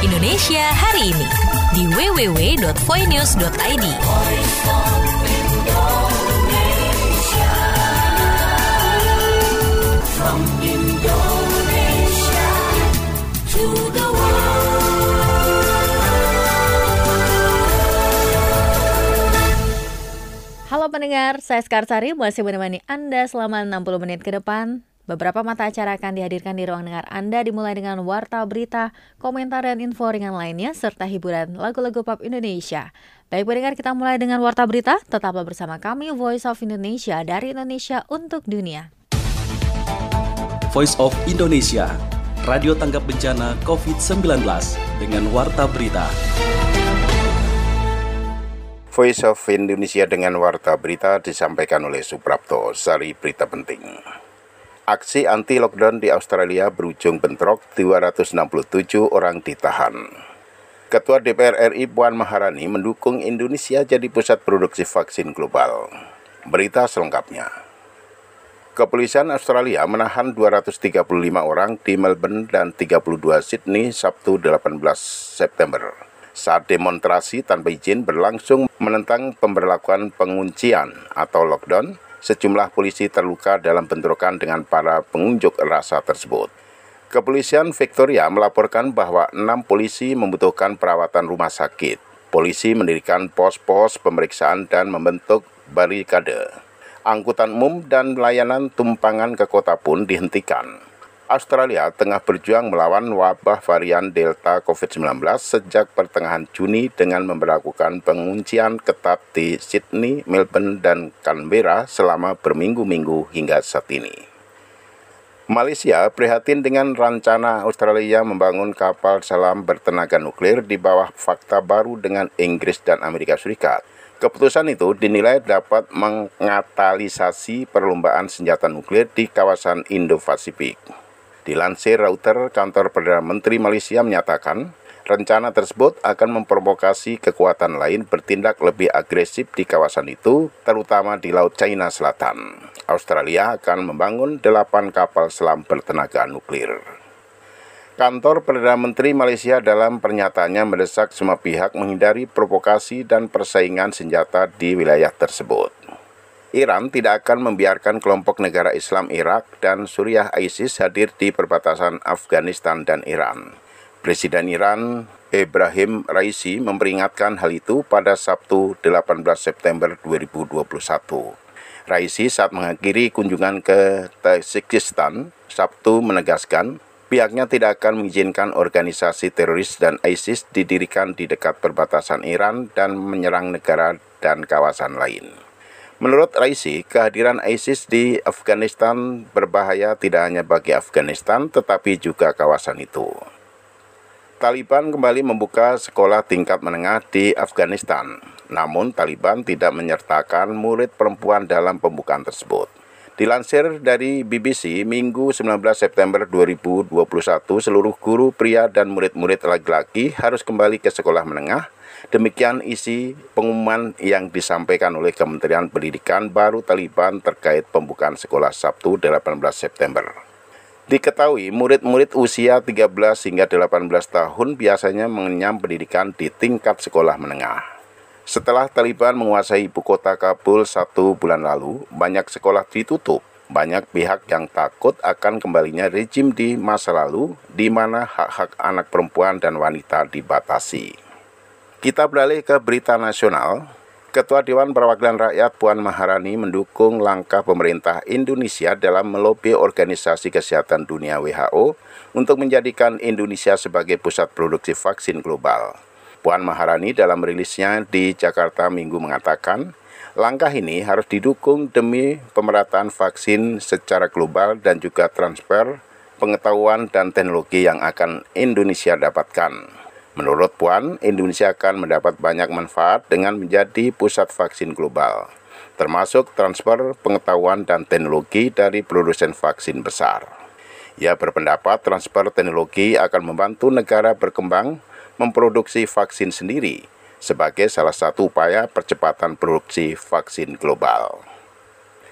Indonesia hari ini di www.voinews.id. From Indonesia to the world. Halo pendengar, saya Skarsari masih menemani Anda selama 60 menit ke depan. Beberapa mata acara akan dihadirkan di ruang dengar Anda dimulai dengan warta berita, komentar dan info ringan lainnya serta hiburan lagu-lagu pop Indonesia. Baik pendengar, kita mulai dengan warta berita. Tetaplah bersama kami Voice of Indonesia dari Indonesia untuk dunia. Voice of Indonesia, radio tanggap bencana COVID-19 dengan warta berita. Voice of Indonesia dengan warta berita disampaikan oleh Suprapto, sari berita penting. Aksi anti-lockdown di Australia berujung bentrok, 267 orang ditahan. Ketua DPR RI Puan Maharani mendukung Indonesia jadi pusat produksi vaksin global. Berita selengkapnya. Kepolisian Australia menahan 235 orang di Melbourne dan 32 Sydney Sabtu 18 September. Saat demonstrasi tanpa izin berlangsung menentang pemberlakuan penguncian atau lockdown, sejumlah polisi terluka dalam bentrokan dengan para pengunjuk rasa tersebut. Kepolisian Victoria melaporkan bahwa 6 polisi membutuhkan perawatan rumah sakit. Polisi mendirikan pos-pos pemeriksaan dan membentuk barikade. Angkutan umum dan layanan tumpangan ke kota pun dihentikan. Australia tengah berjuang melawan wabah varian Delta COVID-19 sejak pertengahan Juni dengan memberlakukan penguncian ketat di Sydney, Melbourne, dan Canberra selama berminggu-minggu hingga saat ini. Malaysia prihatin dengan rencana Australia membangun kapal selam bertenaga nuklir di bawah fakta baru dengan Inggris dan Amerika Serikat. Keputusan itu dinilai dapat mengatalisasi perlombaan senjata nuklir di kawasan Indo-Pasifik. Dilansir Reuters, kantor Perdana Menteri Malaysia menyatakan, rencana tersebut akan memprovokasi kekuatan lain bertindak lebih agresif di kawasan itu, terutama di Laut China Selatan. Australia akan membangun 8 kapal selam bertenaga nuklir. Kantor Perdana Menteri Malaysia dalam pernyataannya mendesak semua pihak menghindari provokasi dan persaingan senjata di wilayah tersebut. Iran tidak akan membiarkan kelompok negara Islam Irak dan Suriah ISIS hadir di perbatasan Afghanistan dan Iran. Presiden Iran Ebrahim Raisi memperingatkan hal itu pada Sabtu 18 September 2021. Raisi saat mengakhiri kunjungan ke Tajikistan Sabtu menegaskan pihaknya tidak akan mengizinkan organisasi teroris dan ISIS didirikan di dekat perbatasan Iran dan menyerang negara dan kawasan lain. Menurut Raisi, kehadiran ISIS di Afghanistan berbahaya tidak hanya bagi Afghanistan tetapi juga kawasan itu. Taliban kembali membuka sekolah tingkat menengah di Afghanistan, namun Taliban tidak menyertakan murid perempuan dalam pembukaan tersebut. Dilansir dari BBC, Minggu 19 September 2021, seluruh guru pria dan murid-murid laki-laki harus kembali ke sekolah menengah. Demikian isi pengumuman yang disampaikan oleh Kementerian Pendidikan baru Taliban terkait pembukaan sekolah Sabtu 18 September. Diketahui murid-murid usia 13 hingga 18 tahun biasanya mengenyam pendidikan di tingkat sekolah menengah. Setelah Taliban menguasai ibu kota Kabul 1 bulan lalu, banyak sekolah ditutup. Banyak pihak yang takut akan kembalinya rejim di masa lalu di mana hak-hak anak perempuan dan wanita dibatasi. Kita beralih ke berita nasional. Ketua Dewan Perwakilan Rakyat Puan Maharani mendukung langkah pemerintah Indonesia dalam melobi Organisasi Kesehatan Dunia WHO untuk menjadikan Indonesia sebagai pusat produksi vaksin global. Puan Maharani dalam rilisnya di Jakarta Minggu mengatakan, langkah ini harus didukung demi pemerataan vaksin secara global dan juga transfer pengetahuan dan teknologi yang akan Indonesia dapatkan. Menurut Puan, Indonesia akan mendapat banyak manfaat dengan menjadi pusat vaksin global, termasuk transfer pengetahuan dan teknologi dari produsen vaksin besar. Ia berpendapat transfer teknologi akan membantu negara berkembang memproduksi vaksin sendiri sebagai salah satu upaya percepatan produksi vaksin global.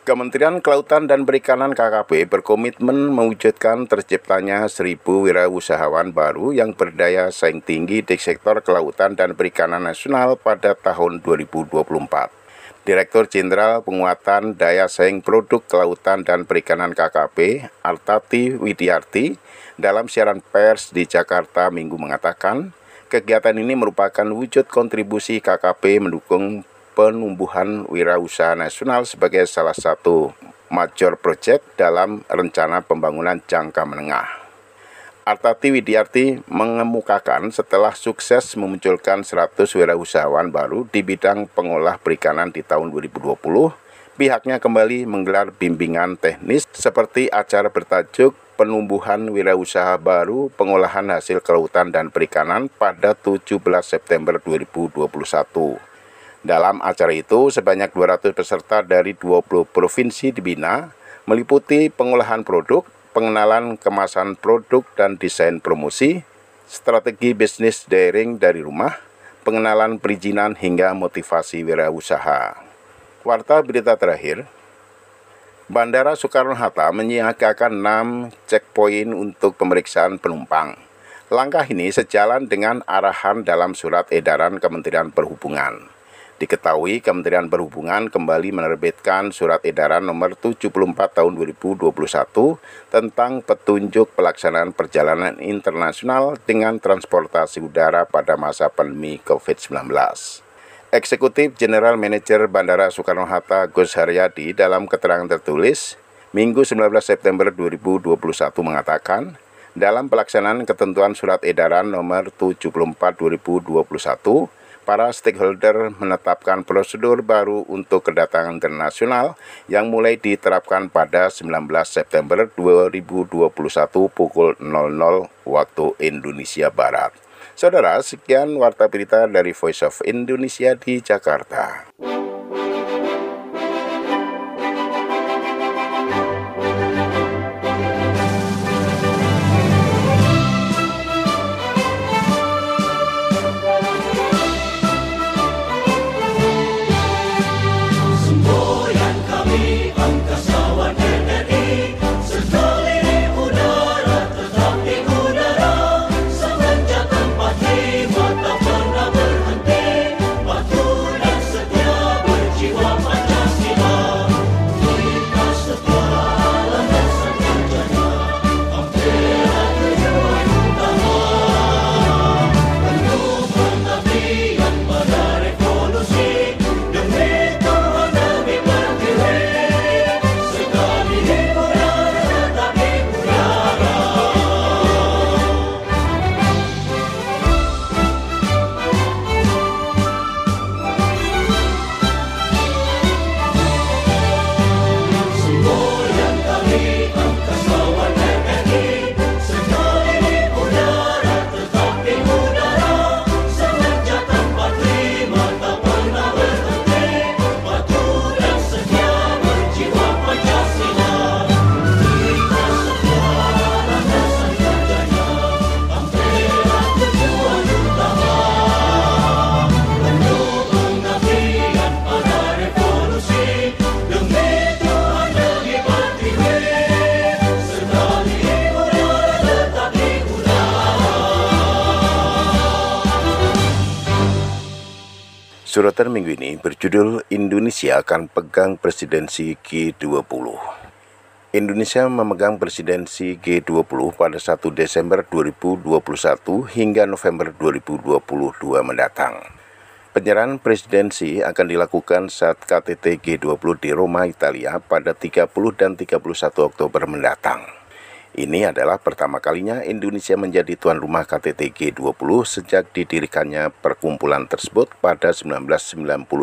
Kementerian Kelautan dan Perikanan KKP berkomitmen mewujudkan terciptanya 1.000 wirausahawan baru yang berdaya saing tinggi di sektor kelautan dan perikanan nasional pada tahun 2024. Direktur Jenderal Penguatan Daya Saing Produk Kelautan dan Perikanan KKP, Artati Widiarti, dalam siaran pers di Jakarta Minggu mengatakan, kegiatan ini merupakan wujud kontribusi KKP mendukung penumbuhan wirausaha nasional sebagai salah satu major project dalam rencana pembangunan jangka menengah. Artati Widiarti mengemukakan setelah sukses memunculkan 100 wirausahawan baru di bidang pengolah perikanan di tahun 2020, pihaknya kembali menggelar bimbingan teknis seperti acara bertajuk Penumbuhan Wirausaha Baru Pengolahan Hasil Kelautan dan Perikanan pada 17 September 2021. Dalam acara itu, sebanyak 200 peserta dari 20 provinsi dibina, meliputi pengolahan produk, pengenalan kemasan produk dan desain promosi, strategi bisnis daring dari rumah, pengenalan perizinan hingga motivasi wirausaha. Warta berita terakhir, Bandara Soekarno-Hatta menyiagakan 6 checkpoint untuk pemeriksaan penumpang. Langkah ini sejalan dengan arahan dalam surat edaran Kementerian Perhubungan. Diketahui Kementerian Perhubungan kembali menerbitkan surat edaran nomor 74 tahun 2021 tentang petunjuk pelaksanaan perjalanan internasional dengan transportasi udara pada masa pandemi COVID-19. Eksekutif General Manager Bandara Soekarno-Hatta Gus Haryadi dalam keterangan tertulis Minggu 19 September 2021 mengatakan, dalam pelaksanaan ketentuan surat edaran nomor 74 2021, para stakeholder menetapkan prosedur baru untuk kedatangan internasional yang mulai diterapkan pada 19 September 2021 pukul 00 waktu Indonesia Barat. Saudara, sekian warta berita dari Voice of Indonesia di Jakarta. Suratan minggu ini berjudul Indonesia akan pegang presidensi G20. Indonesia memegang presidensi G20 pada 1 Desember 2021 hingga November 2022 mendatang. Penyerahan presidensi akan dilakukan saat KTT G20 di Roma, Italia pada 30 dan 31 Oktober mendatang. Ini adalah pertama kalinya Indonesia menjadi tuan rumah KTT G20 sejak didirikannya perkumpulan tersebut pada 1999.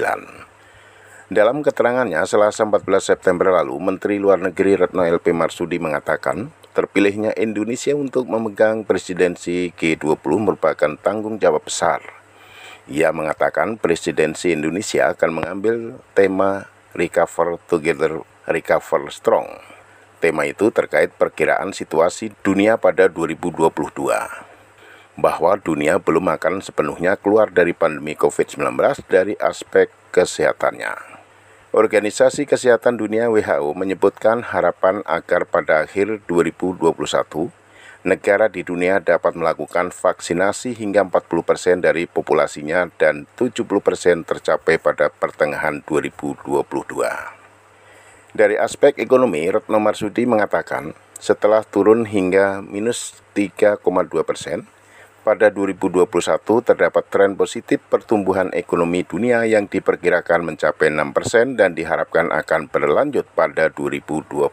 Dalam keterangannya Selasa 14 September lalu, Menteri Luar Negeri Retno LP Marsudi mengatakan, terpilihnya Indonesia untuk memegang presidensi G20 merupakan tanggung jawab besar. Ia mengatakan presidensi Indonesia akan mengambil tema Recover Together, Recover Strong. Tema itu terkait perkiraan situasi dunia pada 2022, bahwa dunia belum akan sepenuhnya keluar dari pandemi COVID-19 dari aspek kesehatannya. Organisasi Kesehatan Dunia WHO menyebutkan harapan agar pada akhir 2021, negara di dunia dapat melakukan vaksinasi hingga 40% dari populasinya dan 70% tercapai pada pertengahan 2022. Dari aspek ekonomi, Retno Marsudi mengatakan, setelah turun hingga minus 3,2%, pada 2021 terdapat tren positif pertumbuhan ekonomi dunia yang diperkirakan mencapai 6% dan diharapkan akan berlanjut pada 2022.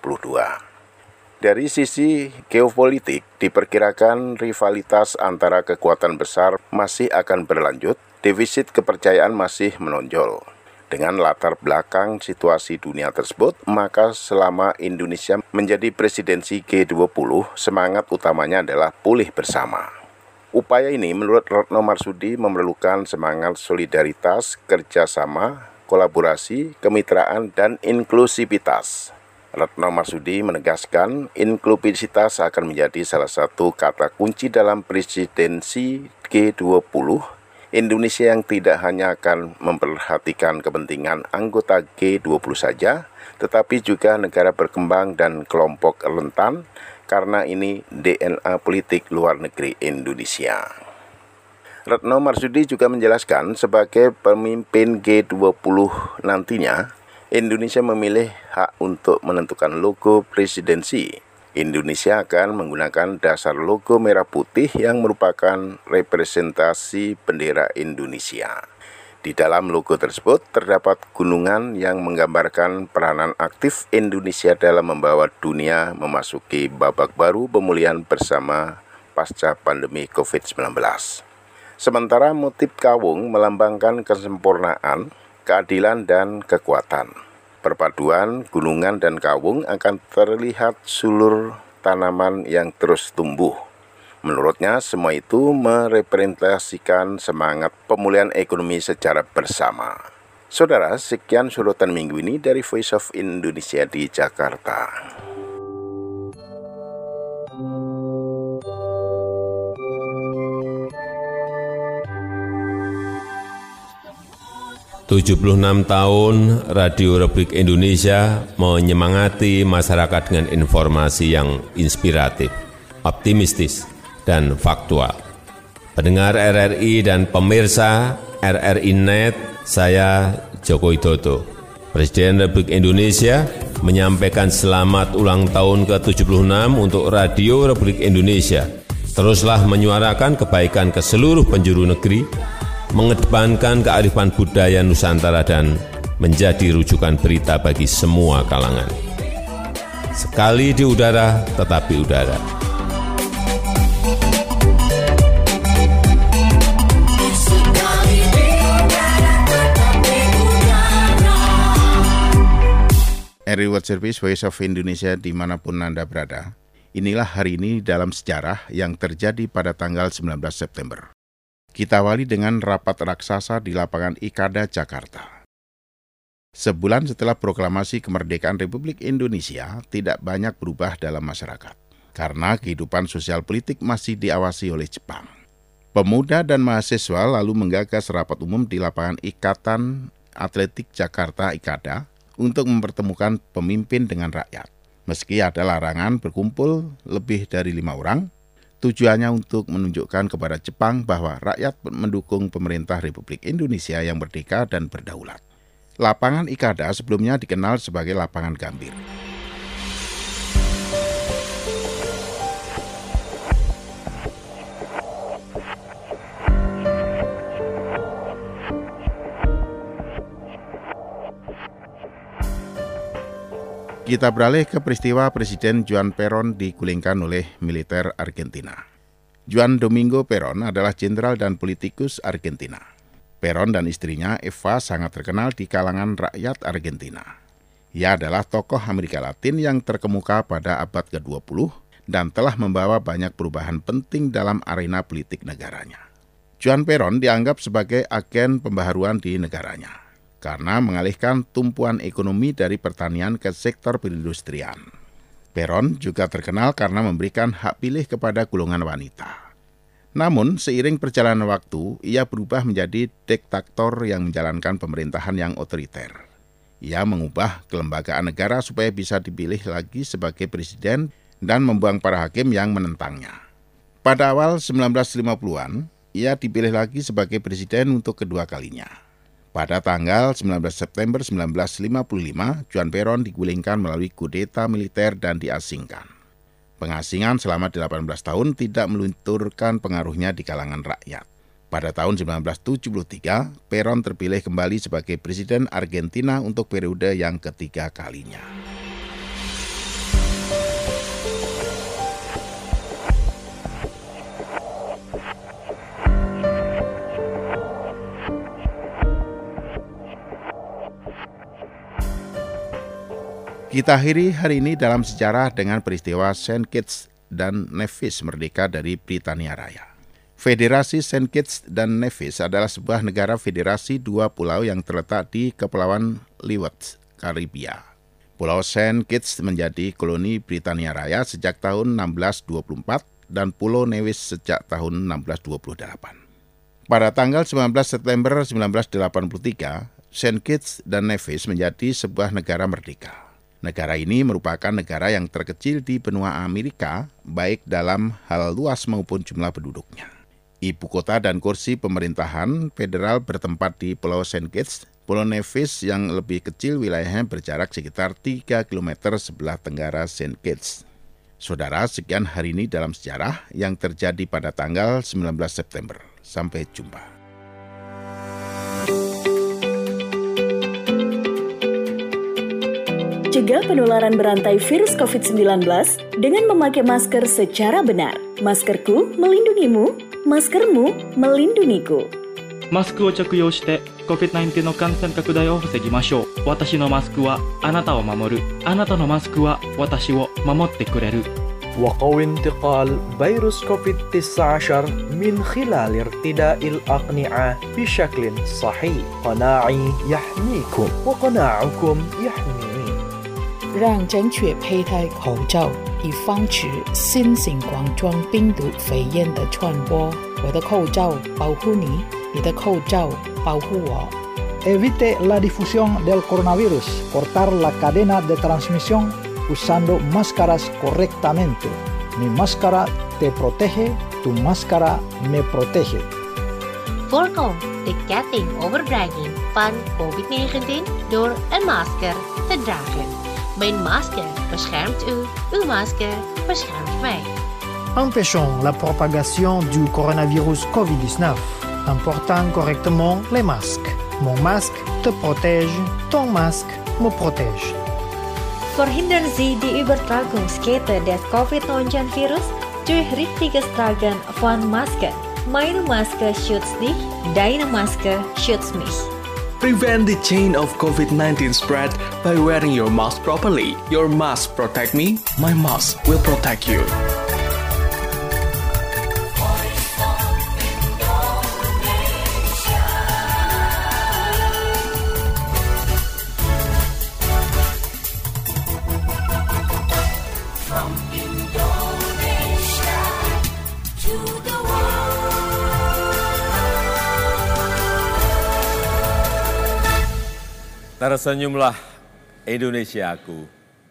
Dari sisi geopolitik, diperkirakan rivalitas antara kekuatan besar masih akan berlanjut, defisit kepercayaan masih menonjol. Dengan latar belakang situasi dunia tersebut, maka selama Indonesia menjadi presidensi G20, semangat utamanya adalah pulih bersama. Upaya ini menurut Retno Marsudi memerlukan semangat solidaritas, kerjasama, kolaborasi, kemitraan, dan inklusivitas. Retno Marsudi menegaskan inklusivitas akan menjadi salah satu kata kunci dalam presidensi G20. Indonesia yang tidak hanya akan memperhatikan kepentingan anggota G20 saja, tetapi juga negara berkembang dan kelompok rentan, karena ini DNA politik luar negeri Indonesia. Retno Marsudi juga menjelaskan sebagai pemimpin G20 nantinya, Indonesia memilih hak untuk menentukan logo presidensi. Indonesia akan menggunakan dasar logo merah putih yang merupakan representasi bendera Indonesia. Di dalam logo tersebut terdapat gunungan yang menggambarkan peranan aktif Indonesia dalam membawa dunia memasuki babak baru pemulihan bersama pasca pandemi COVID-19. Sementara motif kawung melambangkan kesempurnaan, keadilan, dan kekuatan. Perpaduan gunungan dan kawung akan terlihat sulur tanaman yang terus tumbuh. Menurutnya, semua itu merepresentasikan semangat pemulihan ekonomi secara bersama. Saudara, sekian sorotan minggu ini dari Voice of Indonesia di Jakarta. ...76 tahun Radio Republik Indonesia menyemangati masyarakat dengan informasi yang inspiratif, optimistis, dan faktual. Pendengar RRI dan pemirsa RRI Net, saya Joko Widodo, Presiden Republik Indonesia, menyampaikan selamat ulang tahun ke-76 untuk Radio Republik Indonesia. Teruslah menyuarakan kebaikan ke seluruh penjuru negeri, mengedepankan kearifan budaya Nusantara dan menjadi rujukan berita bagi semua kalangan. Sekali di udara, tetapi udara. RRI World Service Voice of Indonesia dimanapun Anda berada. Inilah hari ini dalam sejarah yang terjadi pada tanggal 19 September. Kita awali dengan rapat raksasa di lapangan Ikada, Jakarta. Sebulan setelah proklamasi kemerdekaan Republik Indonesia, tidak banyak berubah dalam masyarakat, karena kehidupan sosial politik masih diawasi oleh Jepang. Pemuda dan mahasiswa lalu menggagas rapat umum di lapangan Ikatan Atletik Jakarta Ikada, untuk mempertemukan pemimpin dengan rakyat. Meski ada larangan berkumpul lebih dari 5 orang, tujuannya untuk menunjukkan kepada Jepang bahwa rakyat mendukung pemerintah Republik Indonesia yang merdeka dan berdaulat. Lapangan Ikada sebelumnya dikenal sebagai Lapangan Gambir. Kita beralih ke peristiwa Presiden Juan Perón digulingkan oleh militer Argentina. Juan Domingo Perón adalah jenderal dan politikus Argentina. Perón dan istrinya Eva sangat terkenal di kalangan rakyat Argentina. Ia adalah tokoh Amerika Latin yang terkemuka pada abad ke-20 dan telah membawa banyak perubahan penting dalam arena politik negaranya. Juan Perón dianggap sebagai agen pembaharuan di negaranya, karena mengalihkan tumpuan ekonomi dari pertanian ke sektor perindustrian. Perón juga terkenal karena memberikan hak pilih kepada golongan wanita. Namun, seiring perjalanan waktu, ia berubah menjadi diktator yang menjalankan pemerintahan yang otoriter. Ia mengubah kelembagaan negara supaya bisa dipilih lagi sebagai presiden dan membuang para hakim yang menentangnya. Pada awal 1950-an, ia dipilih lagi sebagai presiden untuk kedua kalinya. Pada tanggal 19 September 1955, Juan Perón digulingkan melalui kudeta militer dan diasingkan. Pengasingan selama 18 tahun tidak melunturkan pengaruhnya di kalangan rakyat. Pada tahun 1973, Perón terpilih kembali sebagai Presiden Argentina untuk periode yang ketiga kalinya. Kita akhiri hari ini dalam sejarah dengan peristiwa Saint Kitts dan Nevis merdeka dari Britania Raya. Federasi Saint Kitts dan Nevis adalah sebuah negara federasi dua pulau yang terletak di Kepulauan Leeward, Karibia. Pulau Saint Kitts menjadi koloni Britania Raya sejak tahun 1624 dan Pulau Nevis sejak tahun 1628. Pada tanggal 19 September 1983, Saint Kitts dan Nevis menjadi sebuah negara merdeka. Negara ini merupakan negara yang terkecil di benua Amerika, baik dalam hal luas maupun jumlah penduduknya. Ibu kota dan kursi pemerintahan federal bertempat di Pulau Saint Kitts. Pulau Nevis yang lebih kecil wilayahnya berjarak sekitar 3 km sebelah tenggara Saint Kitts. Saudara, sekian hari ini dalam sejarah yang terjadi pada tanggal 19 September. Sampai jumpa. Cegah penularan berantai virus COVID-19 dengan memakai masker secara benar. Maskerku melindungimu, maskermu melindungiku. マスクを着用して COVID-19 の感染拡大を防ぎましょう。私のマスクはあなたを守る。あなたのマスクは私を守ってくれる。 وقوي انتقال فيروس كوفيد-19 من خلال ارتداء الأقنعة بشكل صحيح. قناعي يحميكم وقناعكم يحميني. 让正确佩戴口罩，以防止新型冠状病毒肺炎的传播。我的口罩保护你，你的口罩保护我。 Evite la difusión del coronavirus. Cortar la cadena de transmisión usando máscaras correctamente. Mi máscara te protege, tu máscara me protege. Voorkom de ketting overbrenging van COVID-19 door een masker te dragen. Mijn masker beschermt u, uw masker beschermt mij. Empêchons la propagation du coronavirus COVID-19 en portant correctement les masques. Mon masque te protège, ton masque me protège. Verhindern Sie die Übertragungskette des Covid-19-Virus durch richtiges Tragen von Masken. Meine Maske schützt dich, deine Maske schützt mich. Prevent the chain of COVID-19 spread by wearing your mask properly. Your mask protect me, my mask will protect you. Tersenyumlah Indonesiaku.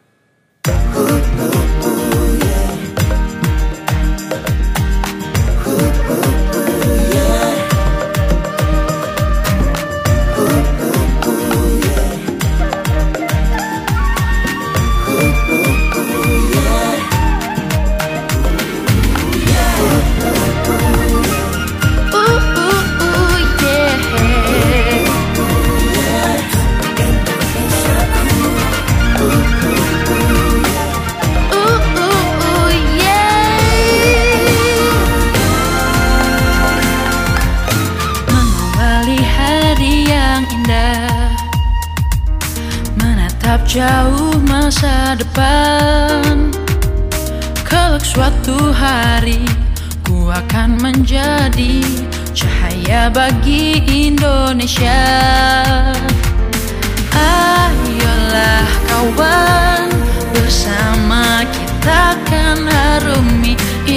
Jauh masa depan, kelak suatu hari ku akan menjadi cahaya bagi Indonesia. Ayolah kawan, bersama kita akan harumi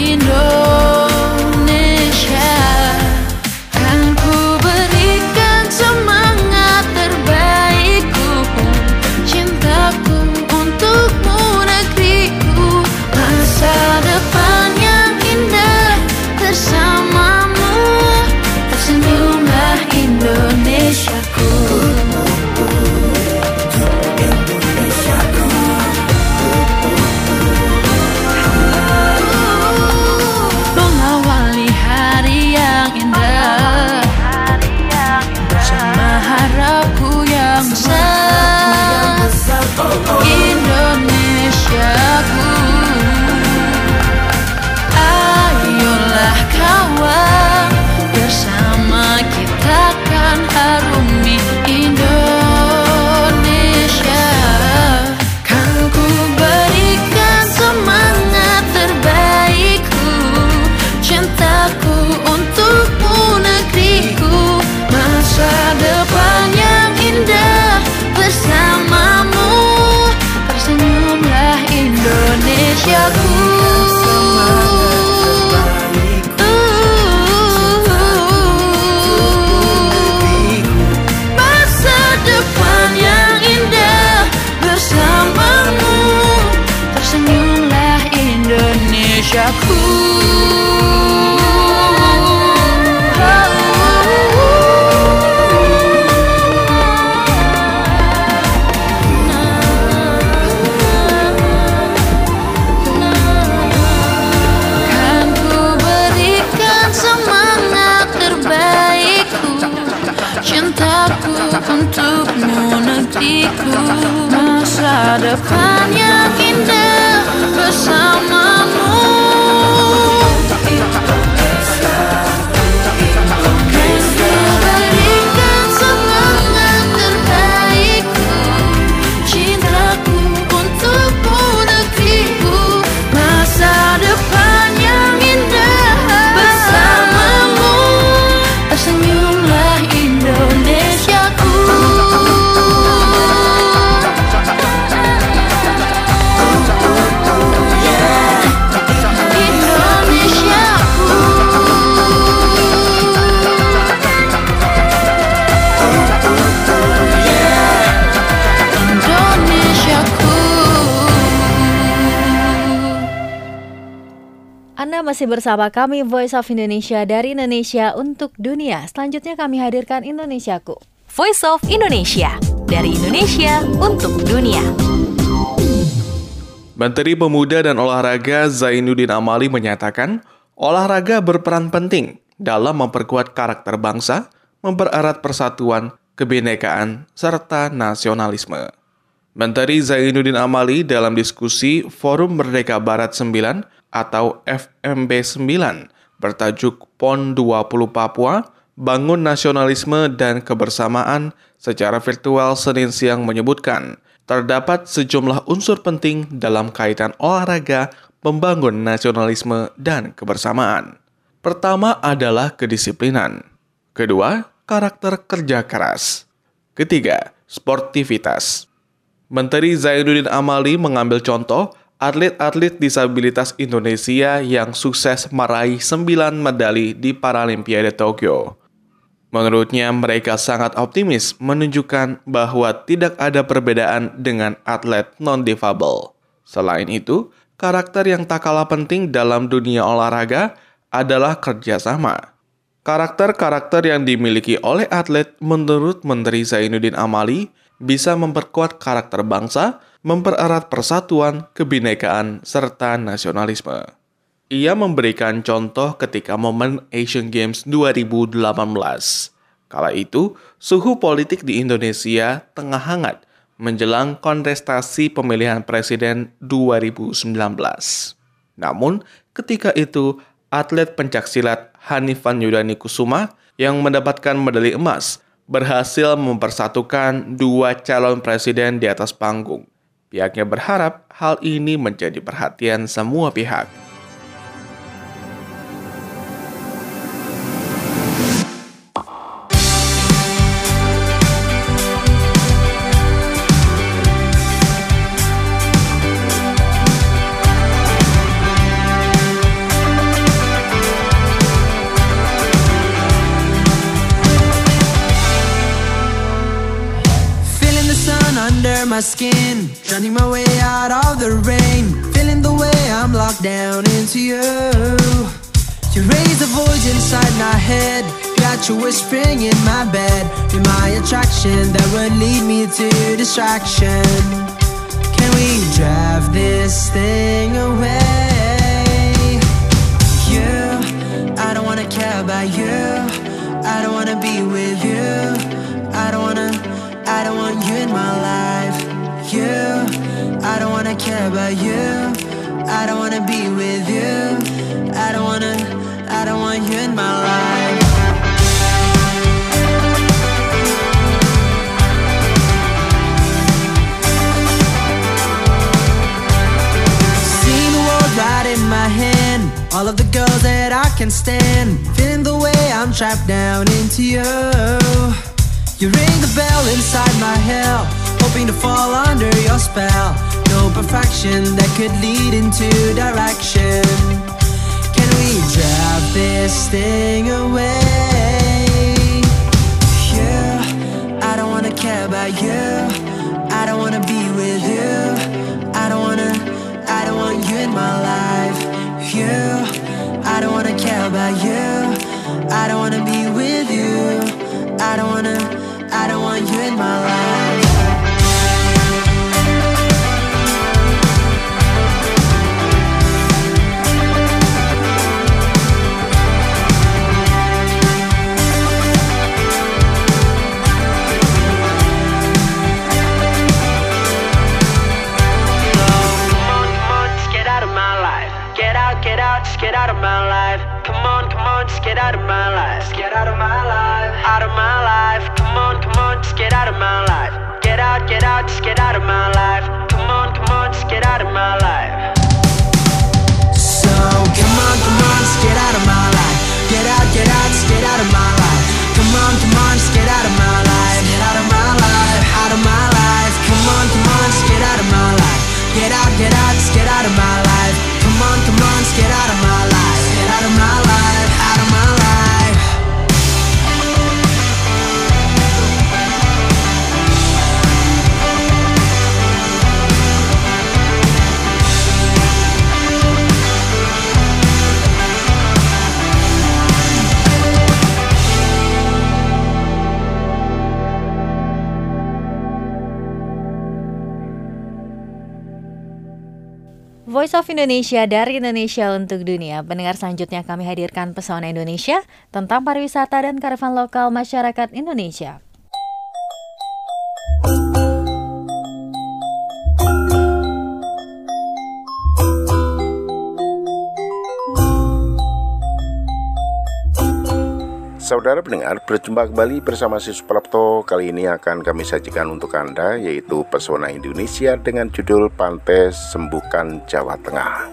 Indonesia. Kan ku berikan semangat terbaikku untukmu negeriku, masa depan yang indah bersamamu. Berikan semangat terbaikku, cintaku untukmu negeriku, masa depan yang indah bersamamu. Tersenyumlah Indonesiaku. Anda masih bersama kami Voice of Indonesia dari Indonesia untuk dunia. Selanjutnya kami hadirkan Indonesiaku. Voice of Indonesia dari Indonesia untuk dunia. Menteri Pemuda dan Olahraga Zainuddin Amali menyatakan, olahraga berperan penting dalam memperkuat karakter bangsa, mempererat persatuan, kebinekaan, serta nasionalisme. Menteri Zainuddin Amali dalam diskusi Forum Merdeka Barat 9 atau FMB 9 bertajuk PON 20 Papua, Bangun Nasionalisme dan Kebersamaan secara virtual Senin siang menyebutkan, terdapat sejumlah unsur penting dalam kaitan olahraga membangun nasionalisme dan kebersamaan. Pertama adalah kedisiplinan. Kedua, karakter kerja keras. Ketiga, sportivitas. Menteri Zainuddin Amali mengambil contoh atlet-atlet disabilitas Indonesia yang sukses meraih 9 medali di Paralimpiade Tokyo. Menurutnya, mereka sangat optimis menunjukkan bahwa tidak ada perbedaan dengan atlet non-difabel. Selain itu, karakter yang tak kalah penting dalam dunia olahraga adalah kerjasama. Karakter-karakter yang dimiliki oleh atlet menurut Menteri Zainuddin Amali bisa memperkuat karakter bangsa, mempererat persatuan, kebinekaan, serta nasionalisme. Ia memberikan contoh ketika momen Asian Games 2018. Kala itu, suhu politik di Indonesia tengah hangat menjelang kontestasi pemilihan presiden 2019. Namun, ketika itu, atlet pencaksilat Hanifan Yudani Kusuma yang mendapatkan medali emas berhasil mempersatukan dua calon presiden di atas panggung. Pihaknya berharap hal ini menjadi perhatian semua pihak. My skin, drowning my way out of the rain, feeling the way I'm locked down into you. You raise the voice inside my head, got you whispering in my bed. You're my attraction that would lead me to distraction. Can we drive this thing away? You, I don't wanna care about you, I don't wanna be with you, I don't want you in my life. You, I don't wanna care about you, I don't wanna be with you, I don't want you in my life. Seeing the world right in my hand, all of the girls that I can stand, feeling the way I'm trapped down into you. You ring the bell inside my hell, hoping to fall under your spell. No perfection that could lead into direction. Can we drive this thing away? You, I don't wanna care about you, I don't wanna be with you, I don't want you in my life. You, I don't wanna care about you, I don't wanna be with you, I don't want you in my life. get out of my life. Come on, just get out of my life. So come on, just get out of my life. Get out, just get out of my life. Come on, just get out of my life. Get out of my life, out of my life. Come on, just get out of my life. Get out, just get out of my life. Come on, just get out of my life. Get out of my life, out of my life. Voice of Indonesia dari Indonesia untuk dunia. Pendengar, selanjutnya kami hadirkan Pesona Indonesia tentang pariwisata dan kearifan lokal masyarakat Indonesia. Saudara pendengar, berjumpa kembali bersama si Suprapto. Kali ini akan kami sajikan untuk Anda yaitu Pesona Indonesia dengan judul Pantai Sembukan Jawa Tengah.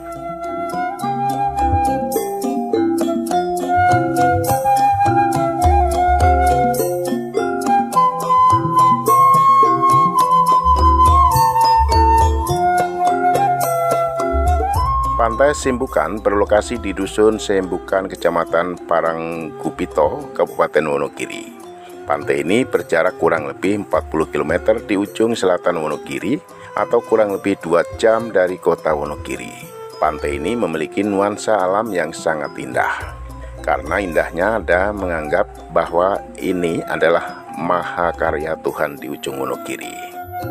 Pantai Sembukan berlokasi di Dusun Sembukan, Kecamatan Paranggupito, Kabupaten Wonogiri. Pantai ini berjarak kurang lebih 40 km di ujung selatan Wonogiri atau kurang lebih 2 jam dari kota Wonogiri. Pantai ini memiliki nuansa alam yang sangat indah. Karena indahnya, ada menganggap bahwa ini adalah mahakarya Tuhan di ujung Wonogiri.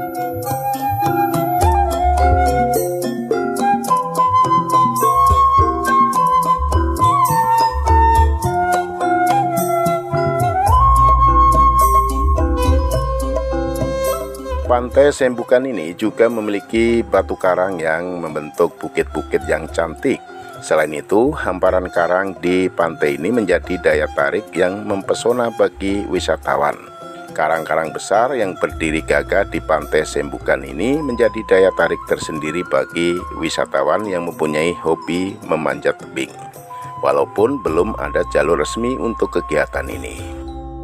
Pantai Sembukan ini juga memiliki batu karang yang membentuk bukit-bukit yang cantik. Selain itu, hamparan karang di pantai ini menjadi daya tarik yang mempesona bagi wisatawan. Karang-karang besar yang berdiri gagah di Pantai Sembukan ini menjadi daya tarik tersendiri bagi wisatawan yang mempunyai hobi memanjat tebing. Walaupun belum ada jalur resmi untuk kegiatan ini.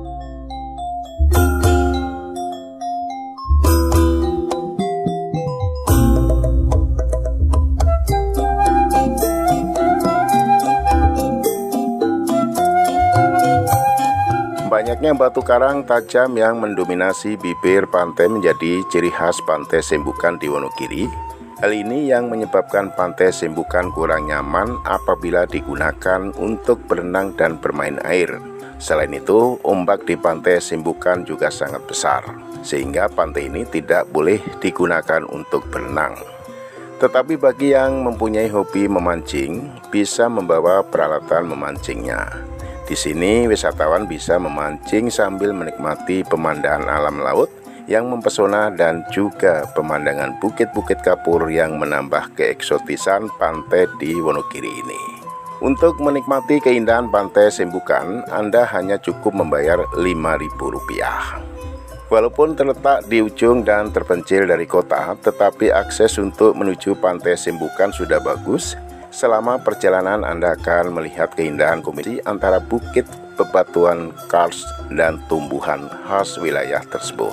Banyaknya batu karang tajam yang mendominasi bibir pantai menjadi ciri khas Pantai Sembukan di Wonogiri. Hal ini yang menyebabkan Pantai Sembukan kurang nyaman apabila digunakan untuk berenang dan bermain air. Selain itu, ombak di Pantai Sembukan juga sangat besar, sehingga pantai ini tidak boleh digunakan untuk berenang. Tetapi bagi yang mempunyai hobi memancing, bisa membawa peralatan memancingnya. Di sini wisatawan bisa memancing sambil menikmati pemandangan alam laut yang mempesona dan juga pemandangan bukit-bukit kapur yang menambah keeksotisan pantai di Wonogiri ini. Untuk menikmati keindahan Pantai Sembukan, Anda hanya cukup membayar Rp5.000. Walaupun terletak di ujung dan terpencil dari kota, tetapi akses untuk menuju Pantai Sembukan sudah bagus. Selama perjalanan Anda akan melihat keindahan kombinasi antara bukit, bebatuan karst, dan tumbuhan khas wilayah tersebut.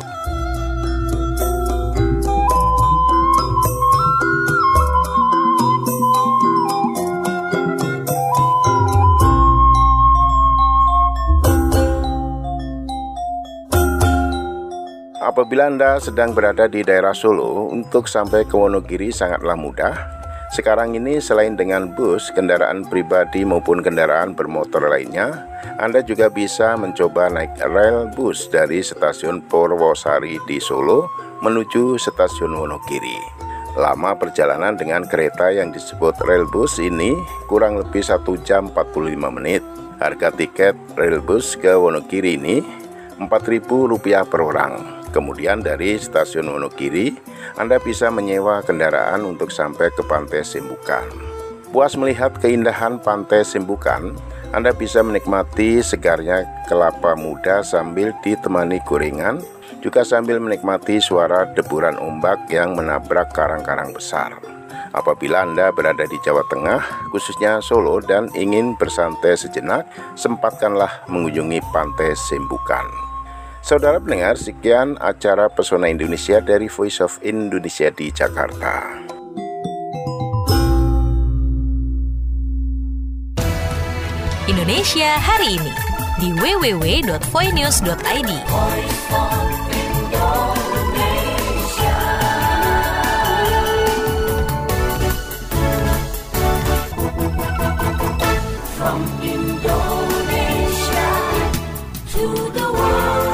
Apabila Anda sedang berada di daerah Solo, untuk sampai ke Wonogiri sangatlah mudah. Sekarang ini selain dengan bus, kendaraan pribadi maupun kendaraan bermotor lainnya, Anda juga bisa mencoba naik rel bus dari stasiun Purwosari di Solo menuju stasiun Wonogiri. Lama perjalanan dengan kereta yang disebut rel bus ini kurang lebih 1 jam 45 menit. Harga tiket rel bus ke Wonogiri ini Rp4.000 per orang. Kemudian dari stasiun Wonogiri, Anda bisa menyewa kendaraan untuk sampai ke Pantai Sembukan. Puas melihat keindahan Pantai Sembukan, Anda bisa menikmati segarnya kelapa muda sambil ditemani gorengan, juga sambil menikmati suara deburan ombak yang menabrak karang-karang besar. Apabila Anda berada di Jawa Tengah, khususnya Solo, dan ingin bersantai sejenak, sempatkanlah mengunjungi Pantai Sembukan. Saudara pendengar, sekian acara Pesona Indonesia dari Voice of Indonesia di Jakarta. Indonesia hari ini di www.voinews.id. From Indonesia to the world.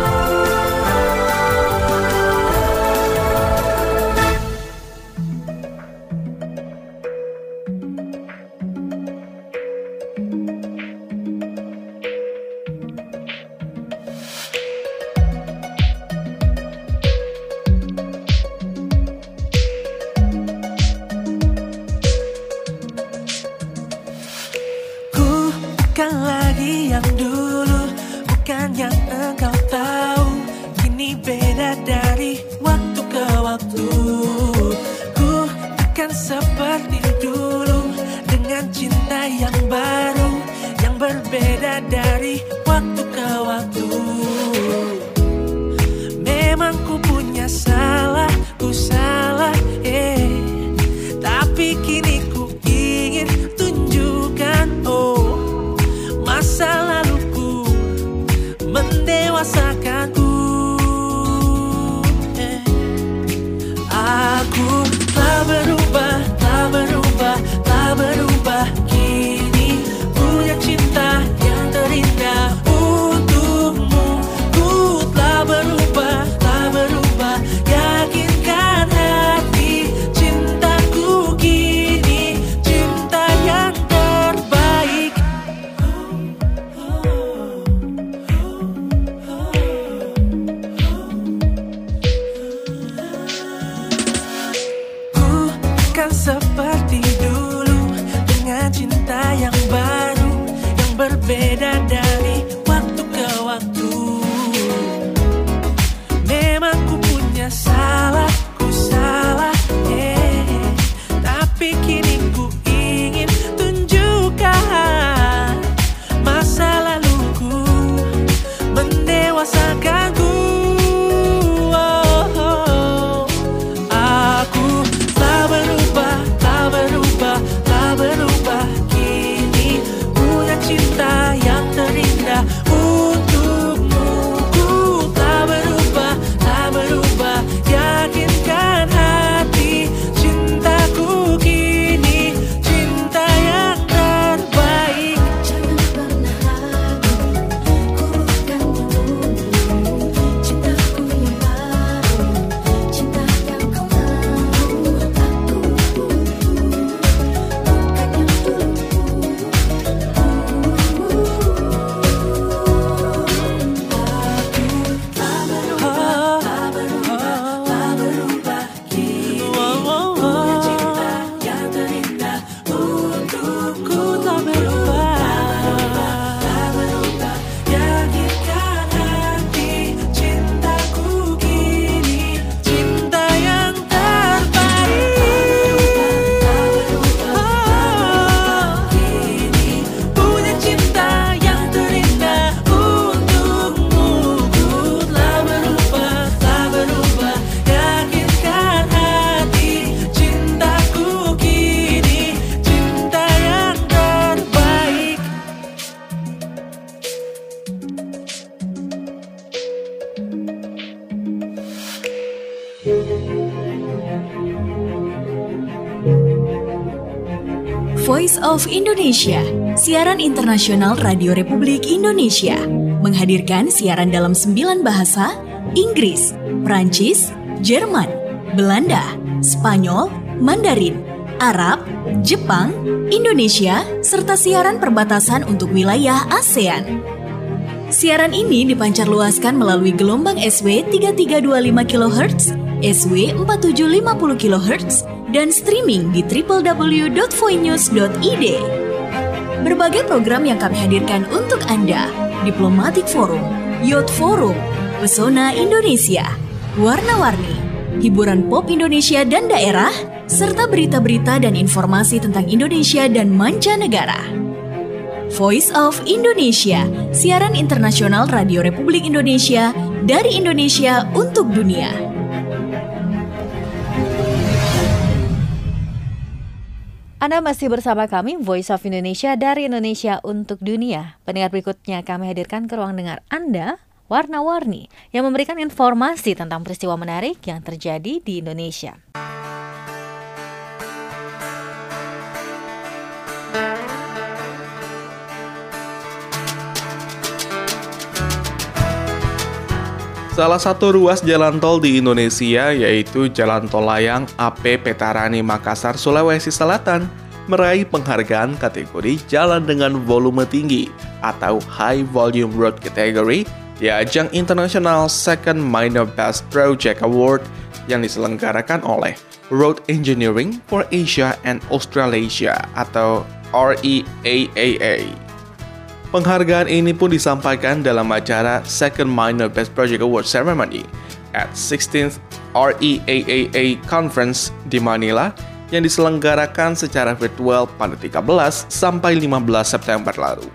Bukan lagi yang dulu, bukan yang engkau tahu. Kini beda dari waktu ke waktu. Ku bukan seperti dulu, dengan cinta yang baru, yang berbeda dari waktu ke waktu. Memang ku punya salah, ku salah, tapi kini ku ingin tunjukkan, masa laluku mendewasakanku. Aku telah berubah, telah berubah, telah berubah. Kini punya cinta yang terindah untukmu. Ku telah berubah, telah berubah. Yakinkan hati, cintaku kini cinta yang terbaik. Bukan seperti dulu, dengan cinta yang baru, yang berbeda dari waktu ke waktu. Memang ku punya salah, ku salah, tapi kini ku ingin tunjukkan, masa laluku mendewasakanku. Aku telah berubah, telah berubah, telah berubah. Kini punya cinta yang terindah untukmu. Ku telah berubah, telah berubah. Yakinkan hati, cintaku kini cinta yang terbaik. Jangan pernah ragu, ku bukan dulu. Cintaku yang baru, cinta yang kau mau. Aku bukan yang Voice of Indonesia, siaran internasional Radio Republik Indonesia, menghadirkan siaran dalam 9 bahasa, Inggris, Prancis, Jerman, Belanda, Spanyol, Mandarin, Arab, Jepang, Indonesia, serta siaran perbatasan untuk wilayah ASEAN. Siaran ini dipancarluaskan melalui gelombang SW 3325 kHz, SW 4750 kHz, dan streaming di www.voinews.id. Berbagai program yang kami hadirkan untuk Anda. Diplomatic Forum, Youth Forum, Pesona Indonesia, Warna-Warni, hiburan pop Indonesia dan daerah, serta berita-berita dan informasi tentang Indonesia dan mancanegara. Voice of Indonesia, siaran internasional Radio Republik Indonesia dari Indonesia untuk dunia. Anda masih bersama kami, Voice of Indonesia dari Indonesia untuk dunia. Pendengar berikutnya kami hadirkan ke ruang dengar Anda, Warna-Warni, yang memberikan informasi tentang peristiwa menarik yang terjadi di Indonesia. Salah satu ruas jalan tol di Indonesia yaitu Jalan Tol Layang AP Petarani Makassar, Sulawesi Selatan meraih penghargaan kategori jalan dengan volume tinggi atau High Volume Road Category di ajang International Second Minor Best Project Award yang diselenggarakan oleh Road Engineering for Asia and Australasia atau REAAA. Penghargaan ini pun disampaikan dalam acara Second Minor Best Project Award Ceremony at 16th REAAA Conference di Manila yang diselenggarakan secara virtual pada 13 sampai 15 September lalu.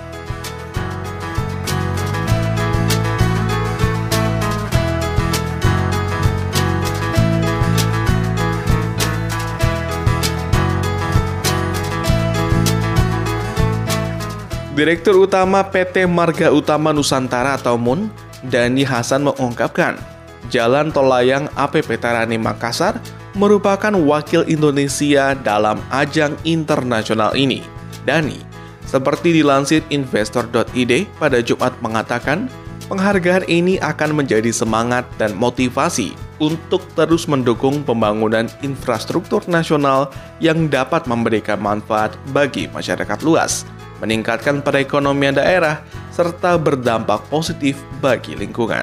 Direktur Utama PT Marga Utama Nusantara atau MUN, Dani Hasan mengungkapkan, Jalan Tol Layang AP Petarani Makassar merupakan wakil Indonesia dalam ajang internasional ini. Dani, seperti dilansir investor.id pada Jumat mengatakan, penghargaan ini akan menjadi semangat dan motivasi untuk terus mendukung pembangunan infrastruktur nasional yang dapat memberikan manfaat bagi masyarakat luas, meningkatkan perekonomian daerah, serta berdampak positif bagi lingkungan.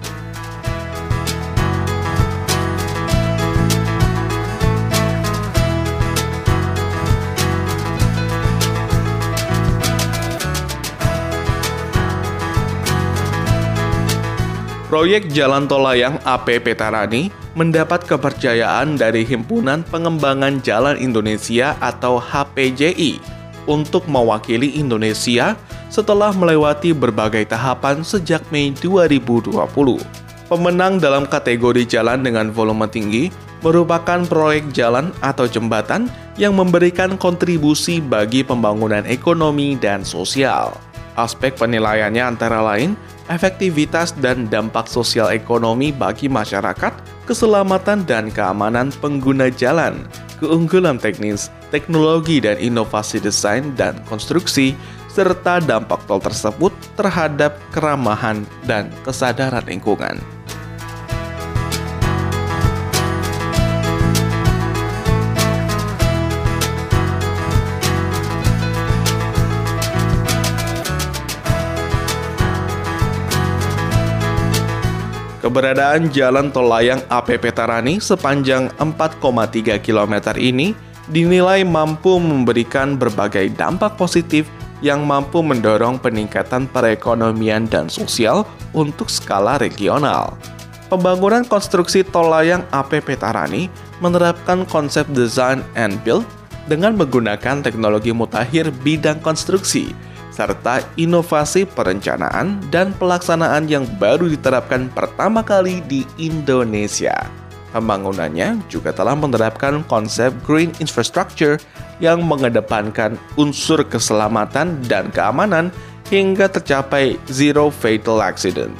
Proyek Jalan Tol Layang AP Petarani mendapat kepercayaan dari Himpunan Pengembangan Jalan Indonesia atau HPJI untuk mewakili Indonesia setelah melewati berbagai tahapan sejak Mei 2020. Pemenang dalam kategori jalan dengan volume tinggi merupakan proyek jalan atau jembatan yang memberikan kontribusi bagi pembangunan ekonomi dan sosial. Aspek penilaiannya antara lain efektivitas dan dampak sosial ekonomi bagi masyarakat, keselamatan dan keamanan pengguna jalan, keunggulan teknis, teknologi dan inovasi desain dan konstruksi, serta dampak tol tersebut terhadap keramahan dan kesadaran lingkungan. Keberadaan Jalan Tol Layang AP Petarani sepanjang 4,3 km ini dinilai mampu memberikan berbagai dampak positif yang mampu mendorong peningkatan perekonomian dan sosial untuk skala regional. Pembangunan konstruksi Tol Layang AP Petarani menerapkan konsep design and build dengan menggunakan teknologi mutakhir bidang konstruksi, serta inovasi perencanaan dan pelaksanaan yang baru diterapkan pertama kali di Indonesia. Pembangunannya juga telah menerapkan konsep green infrastructure yang mengedepankan unsur keselamatan dan keamanan hingga tercapai zero fatal accident.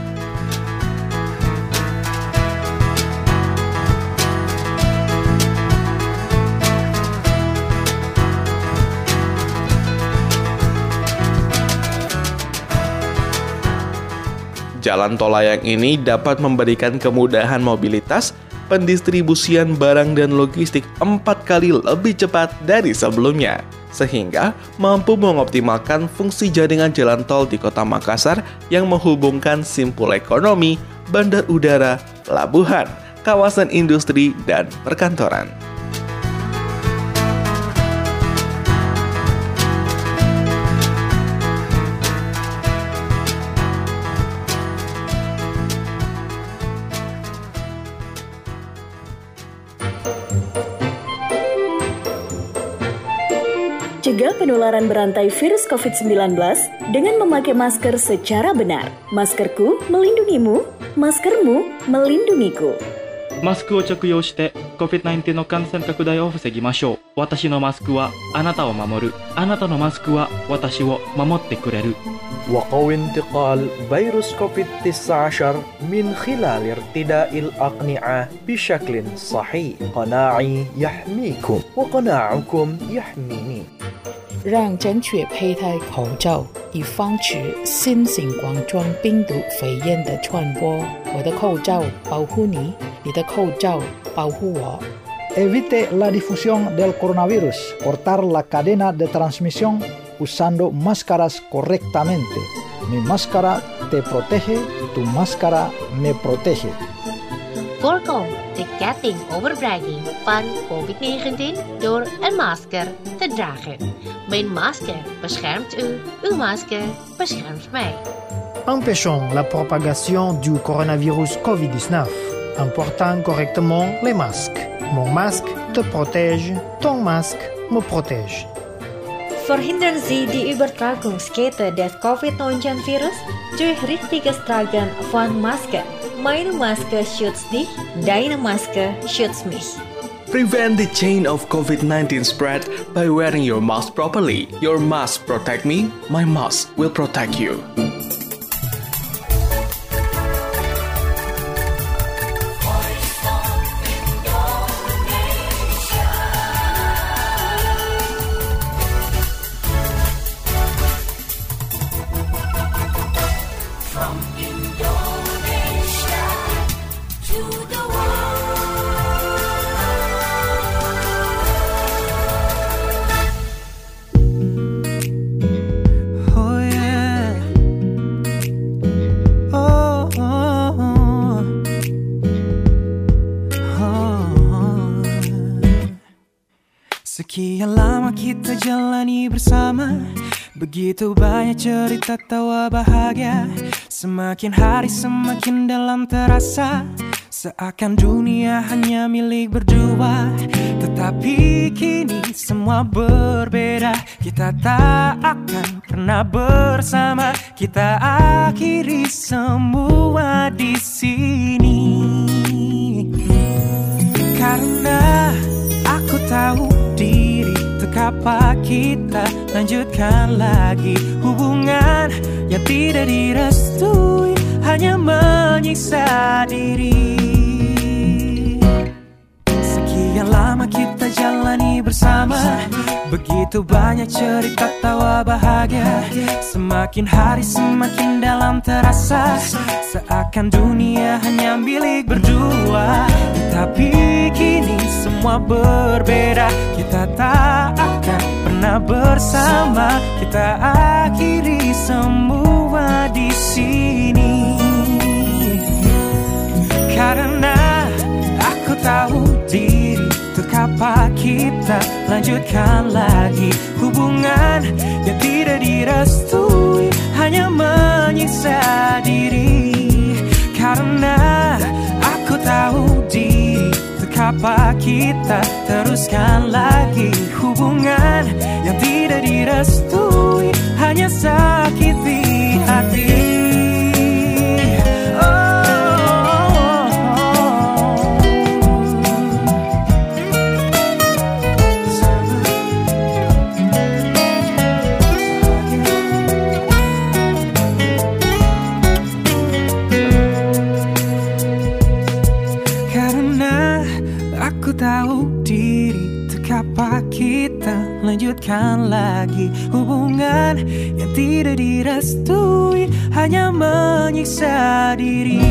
Jalan Tol Layang ini dapat memberikan kemudahan mobilitas, pendistribusian barang dan logistik 4 kali lebih cepat dari sebelumnya, sehingga mampu mengoptimalkan fungsi jaringan jalan tol di Kota Makassar yang menghubungkan simpul ekonomi, bandar udara, pelabuhan, kawasan industri, dan perkantoran. mencegah penularan berantai virus COVID-19 dengan memakai masker secara benar. Maskerku melindungimu, maskermu melindungiku. マスクを着用して COVID-19 の感染拡大を防ぎましょう。私のマスクはあなたを守る。あなたのマスクは私を守ってくれる。 وقوي انتقال فيروس كوفيد-19 من خلال ارتداء الأقنعة بشكل صحيح. قناعي يحميكم وقناعكم يحميني. 让正确佩戴口罩，以防止新型冠状病毒肺炎的传播。我的口罩保护你，你的口罩保护我。 Evite la difusión del coronavirus. Cortar la cadena de transmisión usando máscaras correctamente. Mi máscara te protege, tu máscara me protege. Voorkom de kettingoverdraging van COVID-19 door een masker te dragen. Mijn masker beschermt u, uw masker beschermt mij. Empêchons la propagation du coronavirus Covid-19 en portant correctement les masques. Mon masque te protège, ton masque me protège. Verhindern Sie die Übertragungskette des Covid-19-Virus durch richtiges Tragen von Masken. Meine Maske schützt dich, deine Maske schützt mich. Prevent the chain of COVID-19 spread by wearing your mask properly. Your mask protect me, my mask will protect you. Sekian lama kita jalani bersama, begitu banyak cerita tawa bahagia. Semakin hari semakin dalam terasa, seakan dunia hanya milik berdua. Tetapi kini semua berbeda, kita tak akan pernah bersama. Kita akhiri semua di sini. Karena aku tahu diri, untuk apa kita lanjutkan lagi hubungan yang tidak direstui, hanya menyiksa diri. Sekian lama kita jalani bersama, begitu banyak cerita tawa bahagia. Semakin hari semakin dalam terasa, seakan dunia hanya milik berdua. Tetapi kini semua berbeda, kita tak akan pernah bersama. Kita akhiri semua di sini. Karena aku tahu diri, untuk apa kita lanjutkan lagi hubungan yang tidak direstui, hanya menyiksa diri. Karena aku tahu diri, untuk apa kita teruskan lagi hubungan yang tidak direstui, hanya sakiti hati. Tahu diri, untuk apa kita lanjutkan lagi hubungan yang tidak direstui, hanya menyiksa diri.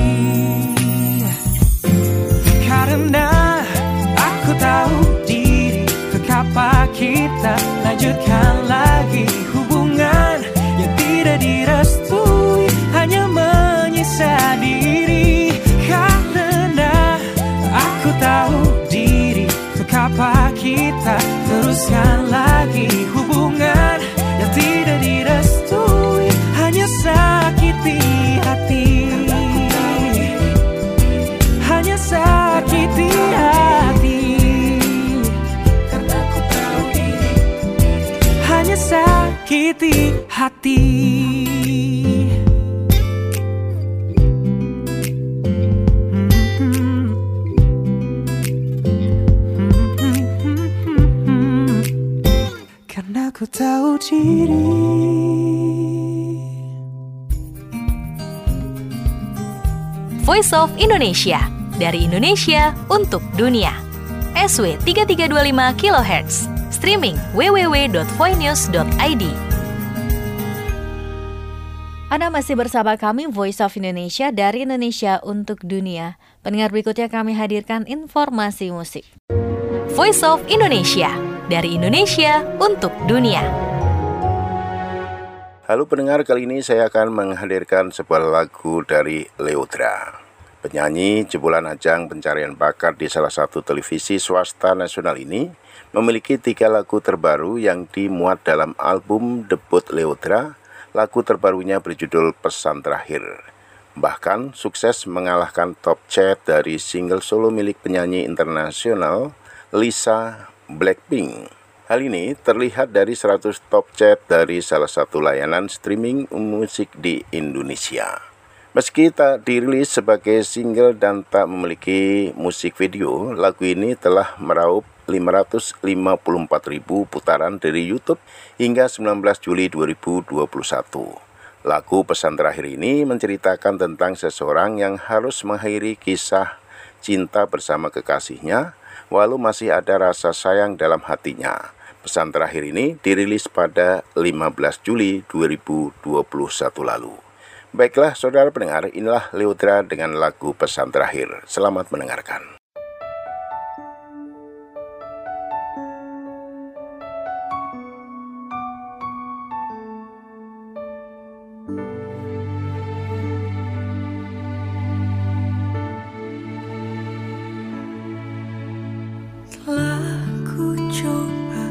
Karena aku tahu diri, untuk apa kita lanjutkan lagi hubungan yang tidak direstui, hanya menyiksa diri. Karena aku tahu apa kita teruskan lagi hubungan yang tidak direstui, hanya sakiti hati, hanya sakiti hati. Karena aku tahu diri, Voice of Indonesia, dari Indonesia untuk dunia. SW 3325 kHz, streaming www.voinews.id. Anda masih bersama kami Voice of Indonesia dari Indonesia untuk dunia. Pendengar, berikutnya kami hadirkan informasi musik. Voice of Indonesia, dari Indonesia untuk dunia. Halo pendengar, kali ini saya akan menghadirkan sebuah lagu dari Leodra. Penyanyi jebolan ajang pencarian bakat di salah satu televisi swasta nasional ini memiliki 3 lagu terbaru yang dimuat dalam album debut Leodra. Lagu terbarunya berjudul Pesan Terakhir. Bahkan sukses mengalahkan top chart dari single solo milik penyanyi internasional Lisa Blackpink. Hal ini terlihat dari 100 top chart dari salah satu layanan streaming musik di Indonesia. Meski tak dirilis sebagai single dan tak memiliki musik video, lagu ini telah meraup 554.000 putaran dari YouTube hingga 19 Juli 2021. Lagu Pesan Terakhir ini menceritakan tentang seseorang yang harus mengakhiri kisah cinta bersama kekasihnya, walau masih ada rasa sayang dalam hatinya. Pesan Terakhir ini dirilis pada 15 Juli 2021 lalu. Baiklah saudara pendengar, inilah Leodra dengan lagu Pesan Terakhir. Selamat mendengarkan. Telah ku coba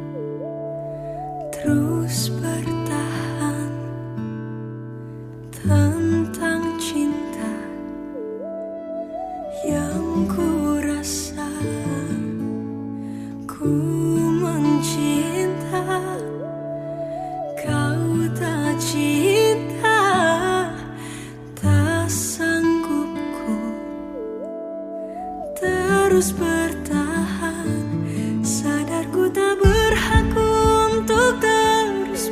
terus bertahan tentang cinta yang ku rasa. Ku mencinta, kau tak cinta, tak sanggup ku terus bertahan. Sadar ku tak berhak untuk terus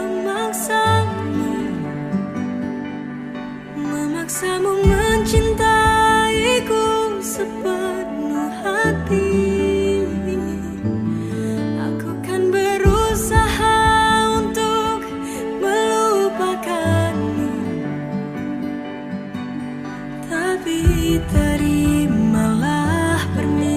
memaksamu mencintaiku sepenuh hati. Aku kan berusaha untuk melupakanmu, tapi terimalah permintaan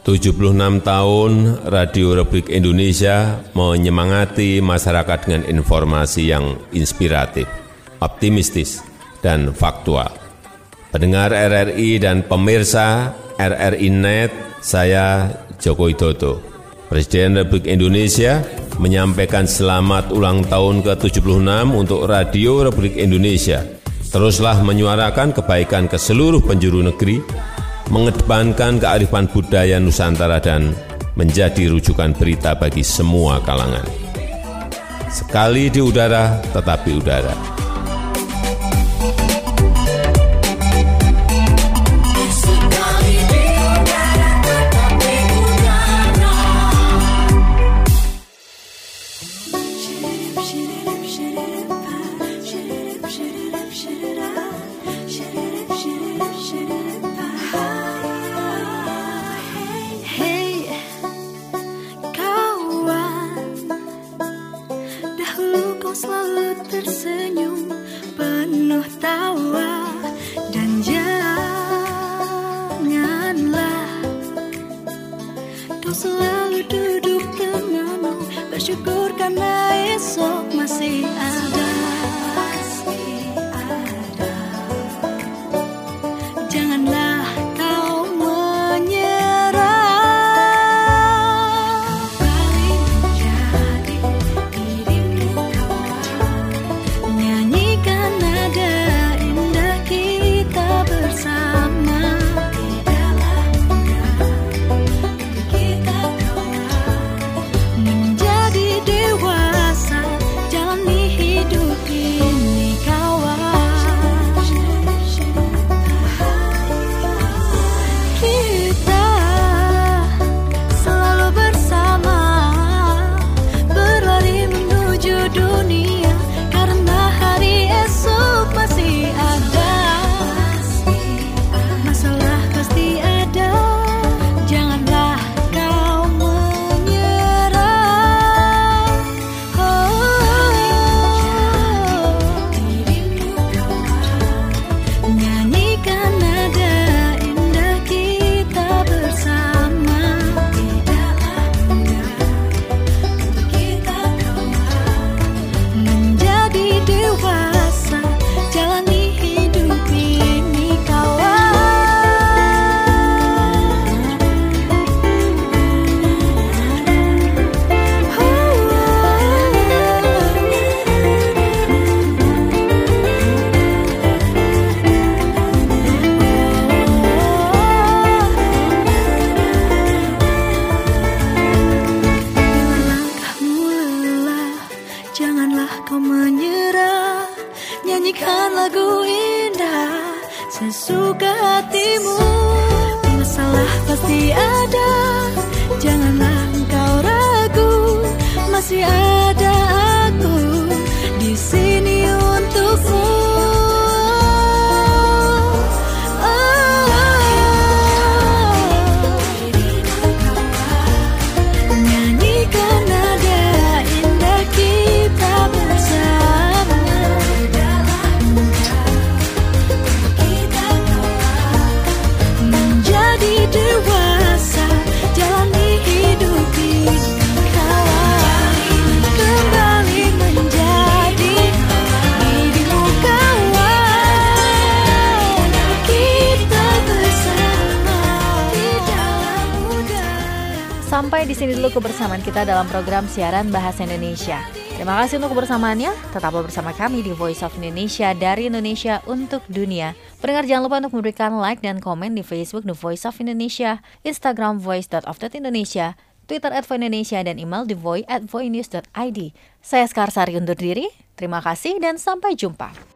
76 tahun Radio Republik Indonesia menyemangati masyarakat dengan informasi yang inspiratif, optimistis, dan faktual. Pendengar RRI dan pemirsa RRI Net, saya Joko Widodo, Presiden Republik Indonesia, menyampaikan selamat ulang tahun ke-76 untuk Radio Republik Indonesia. Teruslah menyuarakan kebaikan ke seluruh penjuru negeri, mengedepankan kearifan budaya Nusantara dan menjadi rujukan berita bagi semua kalangan. Sekali di udara, tetap di udara. sesuka hatimu. Masalah pasti ada, janganlah engkau ragu. Masih ada aku di sini untukmu. Sampai di sini dulu kebersamaan kita dalam program siaran Bahasa Indonesia. Terima kasih untuk kebersamaannya. Tetaplah bersama kami di Voice of Indonesia, dari Indonesia untuk dunia. Pendengar jangan lupa untuk memberikan like dan komen di Facebook The Voice of Indonesia, Instagram voice.of.indonesia, Twitter @voindonesia, dan email thevoice@voinews.id. Saya Skarsari undur diri. Terima kasih dan sampai jumpa.